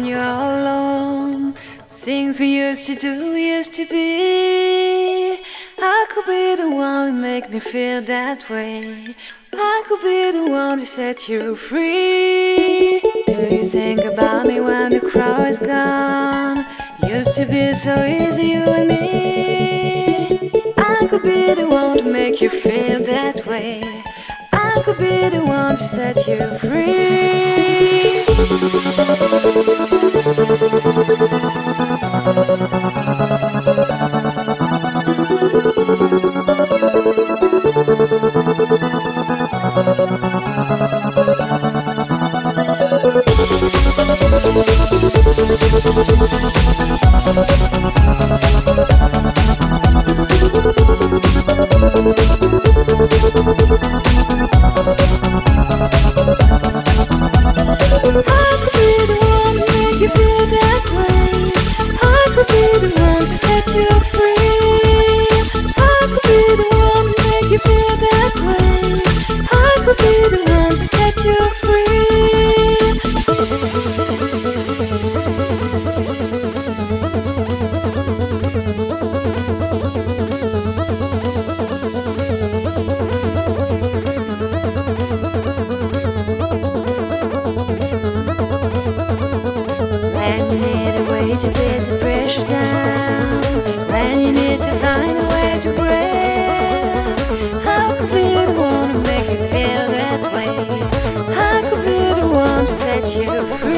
you're all alone. Things we used to do, used to be. I could be the one to make me feel that way. I could be the one to set you free. Do you think about me when the crowd is gone? Used to be so easy, you and me. I could be the one to make you feel that way. I could be the one to set you free. To get the pressure down, when you need to find a way to break. How could be the one to make you feel that way? How could be the one to set you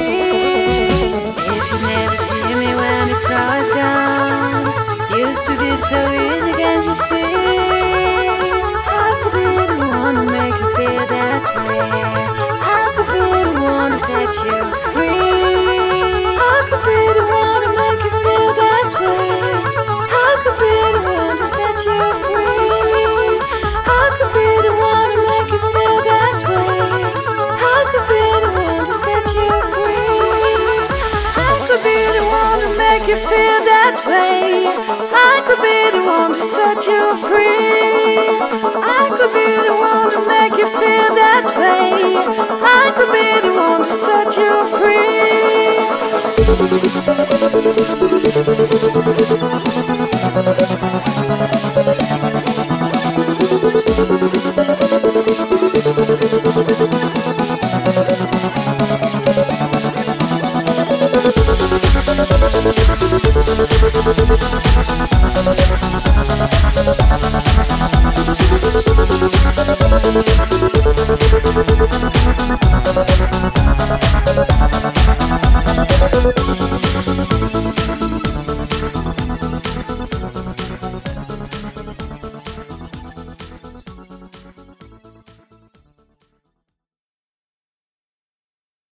free? If you never see me when the crowd is gone, used to be so easy, can't you see? How could be the one to make you feel that way? How could be the one to set you free? How could be the one to make you feel that way? How could be the one to set you free? How could be the one to make you feel that way? How could be the one to set you free? How could be the one to make you feel that way? I could be the one to set you free. I could be the one to make you feel that way. I could be the one to set you free.